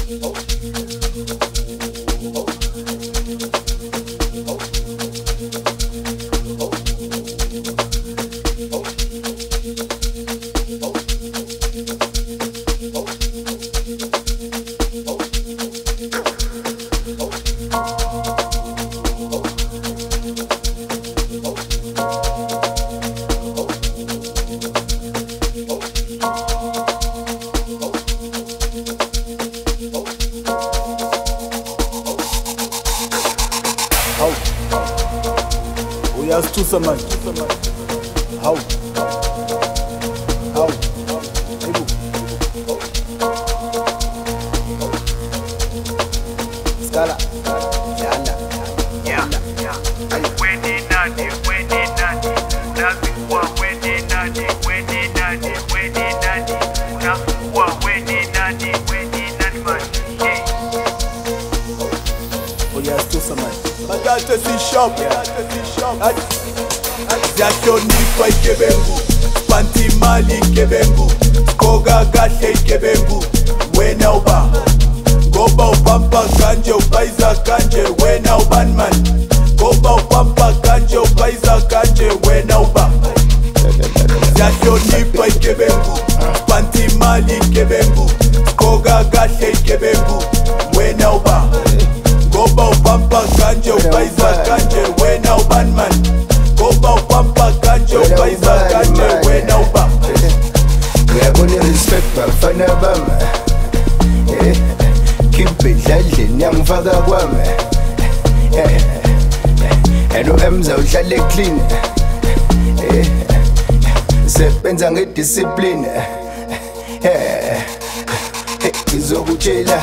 Uyasithusa manje. Hawu. Hawu. Hayibo. Skala. Yala. Yeah. Weni nani. Nazikuwa weni nani. Unakuwa weni nani man. Yeah. Uyasithusa manje. Makate si shop. Ziyahlonipha igebengu, spanti imali igebengu, skoga kahle igebengu. Wena uba, ngoba ubampa kanje ubayiza kanje. Wena ubani man, ngoba ubampa kanje ubayiza kanje. Wena uba, ziyahlonipha igebengu, spanti imali igebengu, skoga kahle igebengu. Wena uba, ngoba ubampa kanje ubayiza kanje. Wena ubani man, ngoba ubampa kanje ubayiza kanje. Wena uba, uyabona respect bafana bami, keep it endlini yangifaka kwami, and emza uhlale clean, sebenza ngediscipline. Ngizokutshela,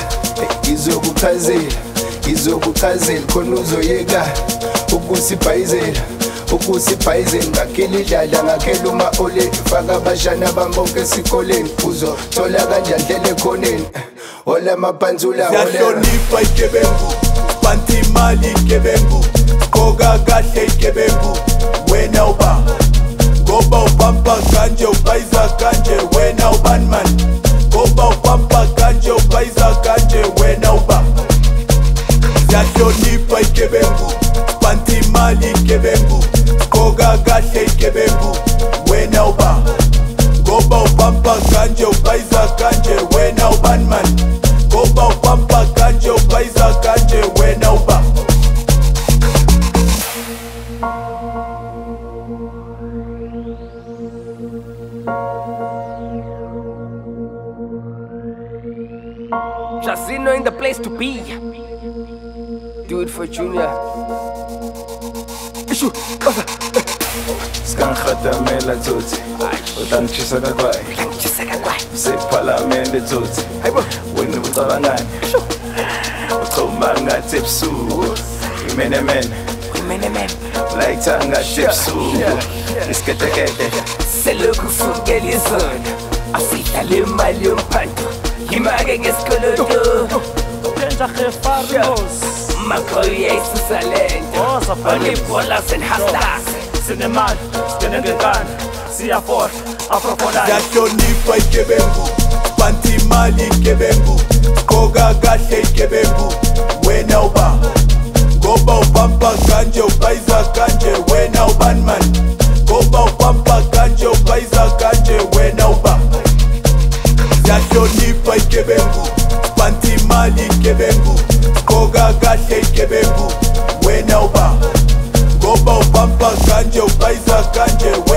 ngizokuchazela khona uzoyeka ukusibhayizela. Ngakhela idlala, ngakhela uma-ole, faka abashana bami bonke esikoleni. Uzothola kanjani hlela ekhoneni, hola amaphansula ziyahlonipha igebengu, spanti imali igebengu, skoga kahle igebengu. Wena uba, ngoba ubampa kanje ubayiza kanje. Wena ubani man, ngoba ubampa kanje ubayiza kanje. Wena uba, ziyahlonipha igebengu, spanti imali igebengu, skoga kahle igebengu. Wena uba, ngoba ubampa kanje ubayiza kanje. Wena ubani man, ngoba ubampa kanje ubayiza kanje. Wena uba, Jasino in the place to be. Do it for Junior. Ishu, basa. Skangatamela tsotsi, utangishisa kakwai, sephalamende tsotsi. Hayibo, Wena ucabangani? Uthoma ngathi ebusuku, imenemene, ulayitha ngathi ebusuku, isiketekete. selokhu ufukela izolo, afika le mali yomphanto, yimake ngesikoloto. Makho uyayisusa lento, onibhola senhastas. Sinemali, sinengekani, siyafora, afrofonani. ziyahlonipha igebengu, spanti imali igebengu, skoga kahle igebengu. Wena uba, ngoba ubampa kanje ubayiza kanje. Wena ubani man, ngoba ubampa kanje ubayiza kanje. Wena uba, ziyahlonipha igebengu, spanti imali igebengu, skoga kahle igebengu. Wena uba, ngoba ubampa kanje ubayiza kanje.